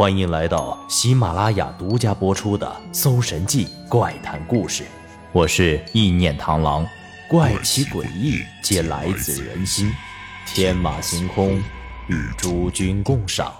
欢迎来到喜马拉雅独家播出的《搜神记怪谈故事》，我是意念螳螂，怪奇诡异皆来自人心，天马行空，与诸君共赏。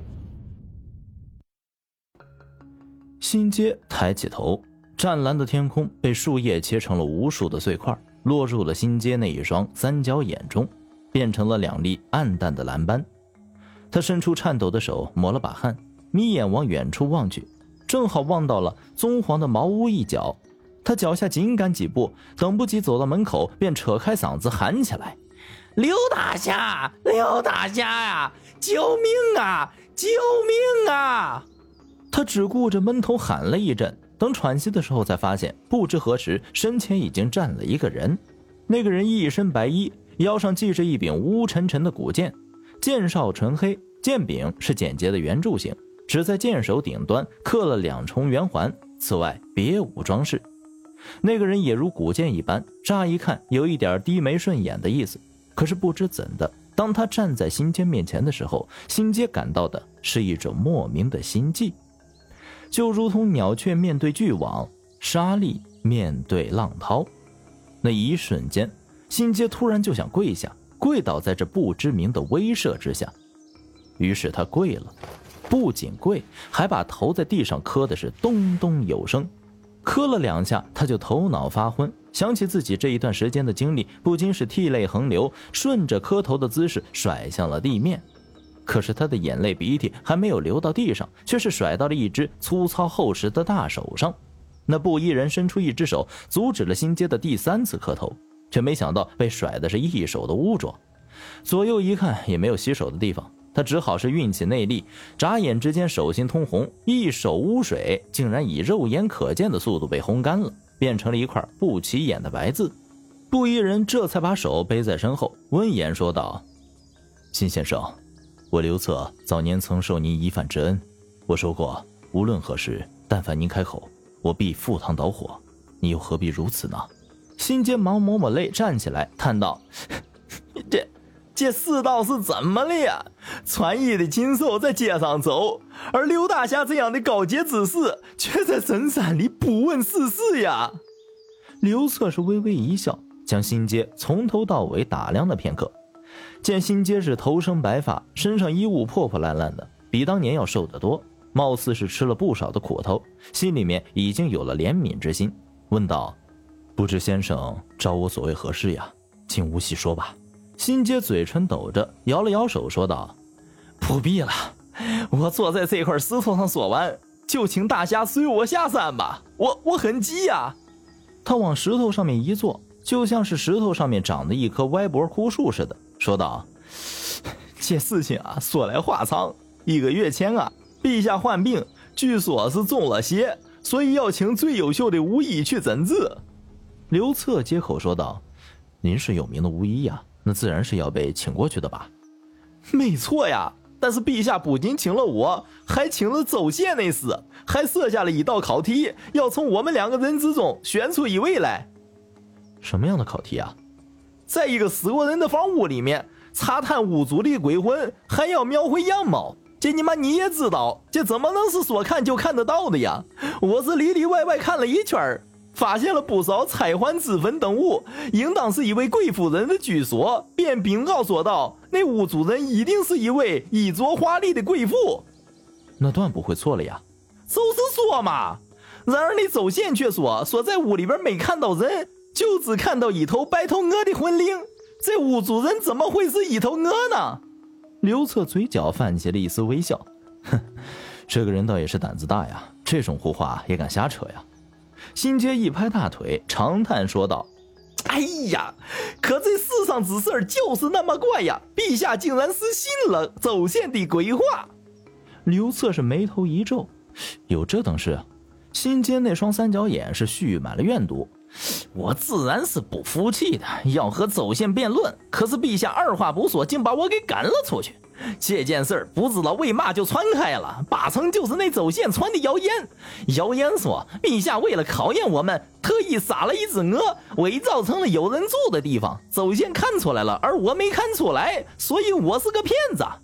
新街抬起头，湛蓝的天空被树叶切成了无数的碎块，落入了新街那一双三角眼中，变成了两粒暗淡的蓝斑。他伸出颤抖的手抹了把汗，眯眼往远处望去，正好望到了棕黄的茅屋一角。他脚下紧赶几步，等不及走到门口，便扯开嗓子喊起来：刘大侠，刘大侠呀，救命啊，救命啊！他只顾着闷头喊了一阵，等喘息的时候才发现不知何时身前已经站了一个人。那个人一身白衣，腰上系着一柄乌沉沉的古剑，剑鞘纯黑，剑柄是简洁的圆柱形，只在剑首顶端刻了2重圆环，此外别无装饰。那个人也如古剑一般，乍一看有一点低眉顺眼的意思，可是不知怎的，当他站在新街面前的时候，新街感到的是一种莫名的心悸，就如同鸟雀面对巨网，沙砾面对浪涛。那一瞬间，新街突然就想跪下，跪倒在这不知名的威慑之下。于是他跪了，不仅跪，还把头在地上磕的是咚咚有声。磕了2下，他就头脑发昏，想起自己这一段时间的经历，不禁是涕泪横流，顺着磕头的姿势甩向了地面。可是他的眼泪鼻涕还没有流到地上，却是甩到了一只粗糙厚实的大手上。那布衣人伸出一只手，阻止了新街的第3次磕头，却没想到被甩的是一手的污浊。左右一看也没有洗手的地方，他只好是运起内力，眨眼之间手心通红，一手污水竟然以肉眼可见的速度被烘干了，变成了一块不起眼的白字。布衣人这才把手背在身后，温言说道：辛先生，我刘策早年曾受您一饭之恩，我说过无论何时但凡您开口，我必赴汤蹈火，你又何必如此呢？辛街忙抹抹泪，站起来叹道：这世道是怎么了呀？穿衣的禽兽在街上走，而刘大侠这样的高洁之士却在深山里不问世事呀。刘策是微微一笑，将辛街从头到尾打量了片刻，见辛街是头生白发，身上衣物破破烂烂的，比当年要瘦得多，貌似是吃了不少的苦头，心里面已经有了怜悯之心，问道：不知先生找我所谓何事呀？请无细说吧。辛街嘴唇抖着，摇了摇手说道：不必了，我坐在这块石头上说完，就请大侠随我下山吧，我很急呀。他往石头上面一坐，就像是石头上面长的一棵歪脖枯树似的，说道：这事情啊，说来话长。1个月前啊，陛下患病，据说是中了邪，所以要请最优秀的巫医去诊治。刘策接口说道：您是有名的巫医呀，那自然是要被请过去的吧？没错呀，但是陛下不仅请了我，还请了州县内司，还设下了一道考题，要从我们2个人之中选出一位来。什么样的考题啊？在一个死过人的房屋里面查探屋主的鬼魂，还要描绘样貌。这你也知道，这怎么能是说看就看得到的呀？我是里里外外看了一圈，发现了不少彩环脂粉等物，应当是一位贵妇人的居所，便禀告说道，那屋主人一定是一位衣着华丽的贵妇。那断不会错了呀。就是说嘛。然而那州县却说在屋里边没看到人，就只看到一头白头鹅的魂灵，这屋主人怎么会是一头鹅呢？刘策嘴角泛起了一丝微笑，哼，这个人倒也是胆子大呀，这种胡话也敢瞎扯呀。辛街一拍大腿，长叹说道：哎呀，可这世上之事就是那么怪呀，陛下竟然是信了州县的鬼话。刘策是眉头一皱，有这等事啊？辛街那双三角眼是蓄满了怨毒，我自然是不服气的，要和州县辩论，可是陛下二话不说，竟把我给赶了出去。这件事不知道为嘛就传开了，8成就是那州县传的谣言。谣言说陛下为了考验我们，特意杀了一只鹅，伪造成了有人住的地方，州县看出来了，而我没看出来，所以我是个骗子。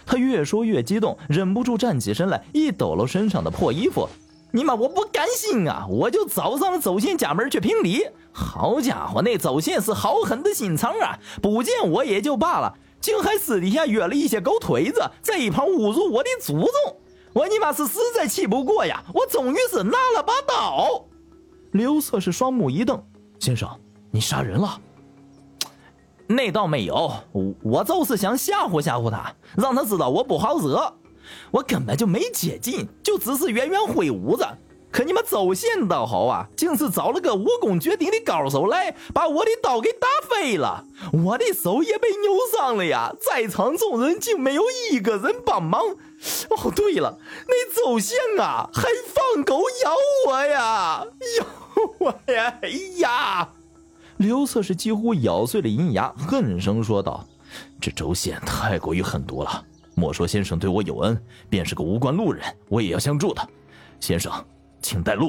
他越说越激动，忍不住站起身来，一抖搂身上的破衣服。你妈，我不甘心啊！我就找上了周宪家门去评理。好家伙，那周宪是好狠的心肠啊！不见我也就罢了，竟还私底下约了一些狗腿子，在一旁侮辱我的祖宗。我你妈是实在气不过呀！我终于是拿了把刀。刘策是双目一瞪：“先生，你杀人了？”那倒没有，我就是想吓唬吓唬他，让他知道我不好惹。我根本就没接近，就只是远远挥舞着。可你们周宪倒好啊，竟是找了个武功绝顶的高手来，把我的刀给打飞了，我的手也被扭伤了呀！在场众人竟没有一个人帮忙。哦，对了，那周宪啊，还放狗咬我呀！咬我呀！哎呀！刘策是几乎咬碎了银牙，恨声说道：“这周宪太过于狠毒了。莫说先生对我有恩，便是个无关路人，我也要相助他。先生，请带路。”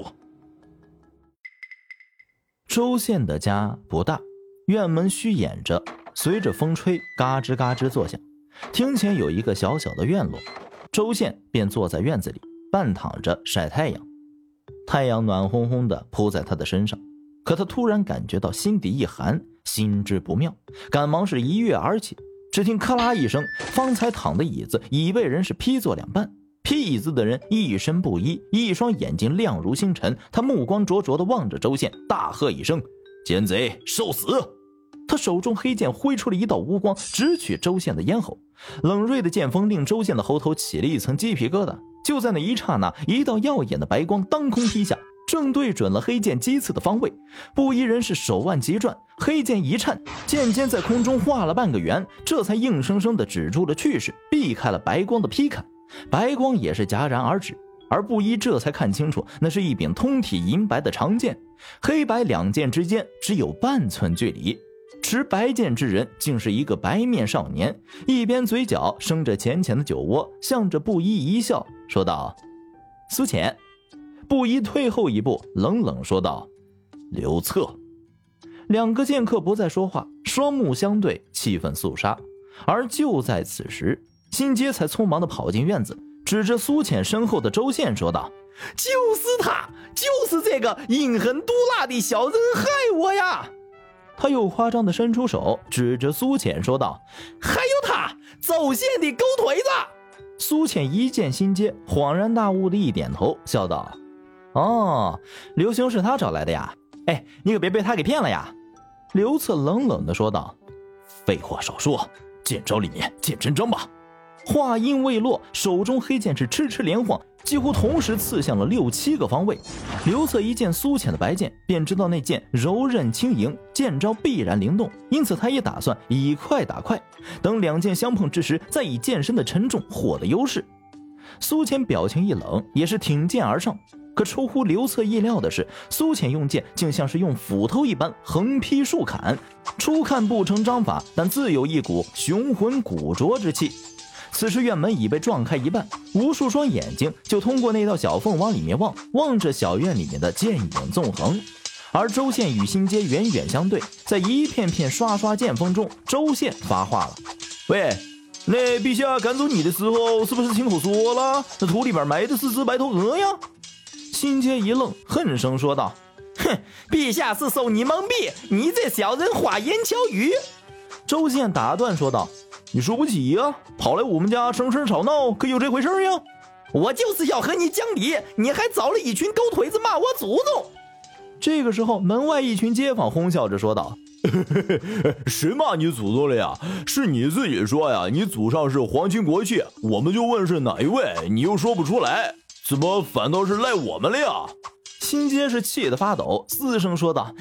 周宪的家不大，院门虚掩着，随着风吹，嘎吱嘎吱作响。厅前有一个小小的院落，周宪便坐在院子里，半躺着晒太阳。太阳暖烘烘地扑在他的身上，可他突然感觉到心底一寒，心知不妙，赶忙是一跃而起。只听咔啦一声，方才躺的椅子已被人是劈作两半。劈椅子的人一身布衣，一双眼睛亮如星辰，他目光灼灼地望着周宪，大喝一声：“奸贼，受死！”他手中黑剑挥出了一道乌光，直取周宪的咽喉。冷锐的剑锋令周宪的喉头起了一层鸡皮疙瘩。就在那一刹那，一道耀眼的白光当空劈下，正对准了黑剑击刺的方位。布衣人是手腕急转，黑剑一颤，剑尖在空中画了半个圆，这才硬生生地止住了去势，避开了白光的劈砍。白光也是戛然而止，而布衣这才看清楚，那是一柄通体银白的长剑，黑白两剑之间只有半寸距离。持白剑之人竟是一个白面少年，一边嘴角生着浅浅的酒窝，向着布衣一笑，说道：“苏浅。”布衣退后一步，冷冷说道：“刘策。”两个剑客不再说话，双目相对，气氛肃杀。而就在此时，辛阶才匆忙地跑进院子，指着苏浅身后的周宪说道：“就是他，就是这个阴狠毒辣的小人害我呀！”他又夸张地伸出手，指着苏浅说道：“还有他，周宪的狗腿子！”苏浅一见辛阶，恍然大悟的一点头，笑道：“哦，刘兄是他找来的呀？哎，你可别被他给骗了呀！”刘策冷冷地说道：“废话少说，剑招里面见真章吧。”话音未落，手中黑剑是痴痴连晃，几乎同时刺向了6、7个方位。刘策一见苏浅的白剑，便知道那剑柔韧轻盈，剑招必然灵动，因此他也打算以快打快，等两剑相碰之时，再以剑身的沉重获得优势。苏浅表情一冷，也是挺剑而上。可出乎刘策意料的是，苏浅用剑竟像是用斧头一般横劈竖砍，初看不成章法，但自有一股雄浑古拙之气。此时院门已被撞开一半，无数双眼睛就通过那道小缝往里面望着小院里面的剑影纵横。而周宪与辛阶远远相对，在一片片刷刷剑锋中，周宪发话了：“喂，那陛下赶走你的时候，是不是亲口说了，这土里边埋的是只白头鹅呀？”辛阶一愣，恨声说道：“哼，陛下是受你蒙蔽，你这小人花言巧语。”周宪打断说道：“你输不起呀，跑来我们家声声吵闹，可有这回事呀？我就是要和你讲理，你还找了一群狗腿子骂我祖宗。”这个时候，门外一群街坊哄笑着说道：“谁骂你祖宗了呀？是你自己说呀，你祖上是皇亲国戚，我们就问是哪一位，你又说不出来，怎么反倒是赖我们了呀？”辛阶是气得发抖，嘶声说道：“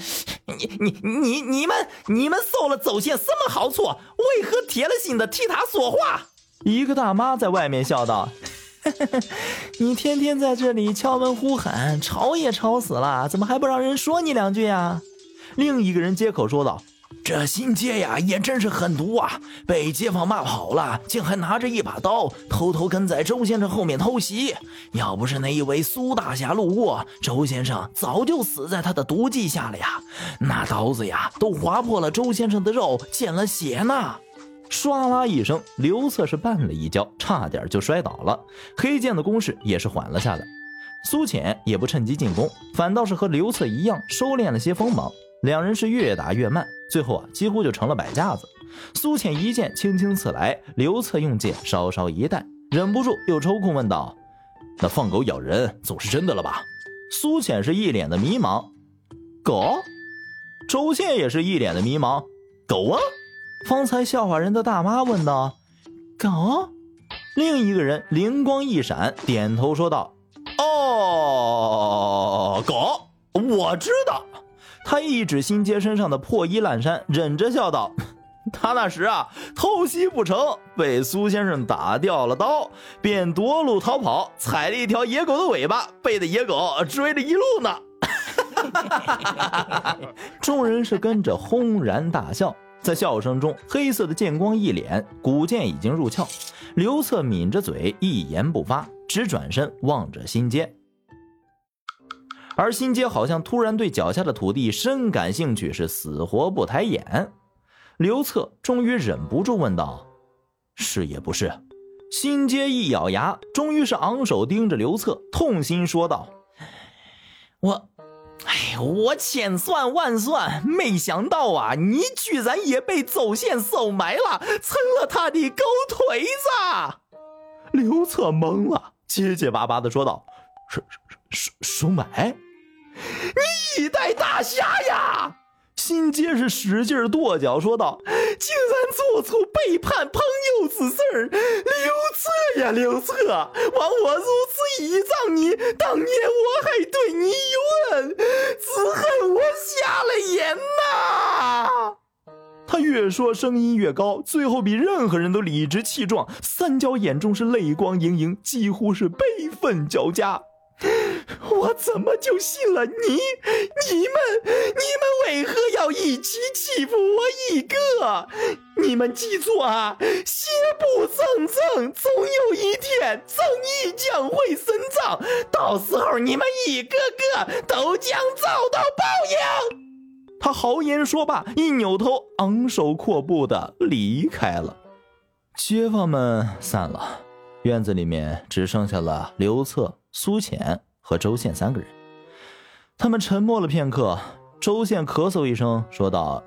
你们受了周宪什么好处？为何铁了心的替他说话？”一个大妈在外面笑道：“你天天在这里敲门呼喊，吵也吵死了，怎么还不让人说你两句呀？”另一个人接口说道：“这辛阶呀，也真是狠毒啊！被街坊骂跑了，竟还拿着一把刀，偷偷跟在周先生后面偷袭。要不是那一位苏大侠路过，周先生早就死在他的毒计下了呀！那刀子呀，都划破了周先生的肉，见了血呢。” 唰啦一声，刘策是绊了一跤，差点就摔倒了。黑剑的攻势也是缓了下来。苏浅也不趁机进攻，反倒是和刘策一样收敛了些锋芒。两人是越打越慢，最后几乎就成了摆架子。苏浅一剑轻轻刺来，刘策用剑稍稍一带，忍不住又抽空问道：“那放狗咬人总是真的了吧？”苏浅是一脸的迷茫。狗？周宪也是一脸的迷茫。狗啊？方才笑话人的大妈问道。狗？另一个人灵光一闪，点头说道：“哦，狗，我知道。”他一指新街身上的破衣烂衫，忍着笑道：“他那时偷袭不成，被苏先生打掉了刀，便夺路逃跑，踩了一条野狗的尾巴，被那野狗追了一路呢。”众人是跟着轰然大笑，在笑声中，黑色的剑光一敛，古剑已经入鞘。刘策抿着嘴，一言不发，只转身望着新街。而新街好像突然对脚下的土地深感兴趣，是死活不抬眼。刘策终于忍不住问道：“是也不是？”新街一咬牙，终于是昂首盯着刘策，痛心说道：“我千算万算，没想到啊，你居然也被邹宪收买了，成了他的狗腿子。”刘策懵了，结结巴巴地说道：“收买？你一代大侠呀！”新街是使劲跺脚说道：“竟然做出背叛朋友之事儿，刘策呀刘策，枉我如此倚仗你，当年我还对你有恩，只恨我瞎了眼呐！”他越说声音越高，最后比任何人都理直气壮，三角眼中是泪光盈盈，几乎是悲愤交加。我怎么就信了你？你们为何要一起欺负我一个？你们记住啊，邪不胜正，总有一天正义将会伸张，到时候你们一个个都将遭到报应。他豪言说罢，一扭头，昂首阔步地离开了。街坊们散了，院子里面只剩下了刘策、苏浅和周宪三个人。他们沉默了片刻，周宪咳嗽一声说道：“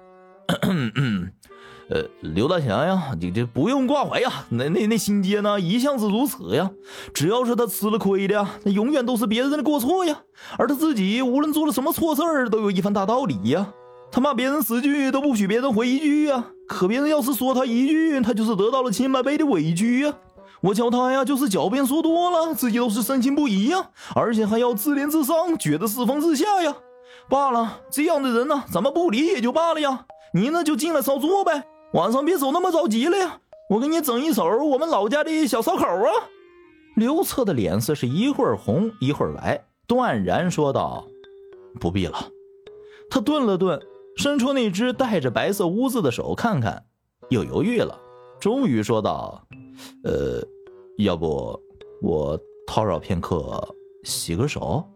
刘大侠呀，你这不用挂怀呀，那新街呢一向是如此呀，只要是他吃了亏的呀，那永远都是别人的过错呀，而他自己无论做了什么错事儿，都有一番大道理呀。他骂别人死句都不许别人回一句呀，可别人要是说他一句，他就是得到了千百倍的委屈呀。我教他呀，就是狡辩说多了，自己都是深情不移呀，而且还要自怜自伤，觉得世风日下呀。罢了，这样的人呢，咱们不理也就罢了呀。你呢就进来少做呗，晚上别走那么着急了呀。我给你整一手我们老家的小烧烤啊。”刘策的脸色是一会儿红一会儿白，断然说道：“不必了。”他顿了顿，伸出那只带着白色污渍的手看看，又犹豫了，终于说道：“要不我叨扰片刻，洗个手？”